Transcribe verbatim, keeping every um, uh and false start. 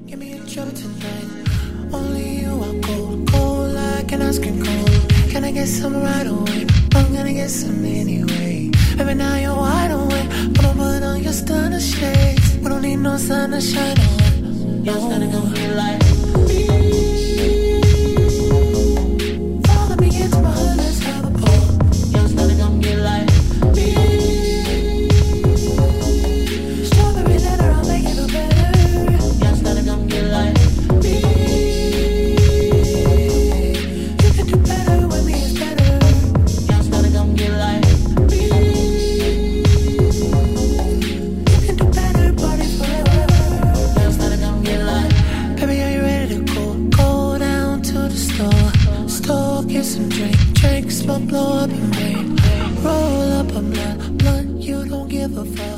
Give me a trouble tonight. Only you are cold, cold like an ice cream cone. Can I get some right away? I'm gonna get some anyway. Every night you're wide awake. I'ma put on your stunner shades. We don't need no sun to shine on. You're starting to feel like me. Follow me into my hood, let's have a ball. You're starting to get like me. Strawberry letter, I'll make it feel better. You're starting to get like me. You can do better with me, it's better. You're starting to get like me. You can do better, party forever. You're starting to get like. Baby, are you ready to go? Go down to the store. Store, get some drink. Drink, smoke, blow up and rain. Roll up a blunt, blunt, you don't give a fuck.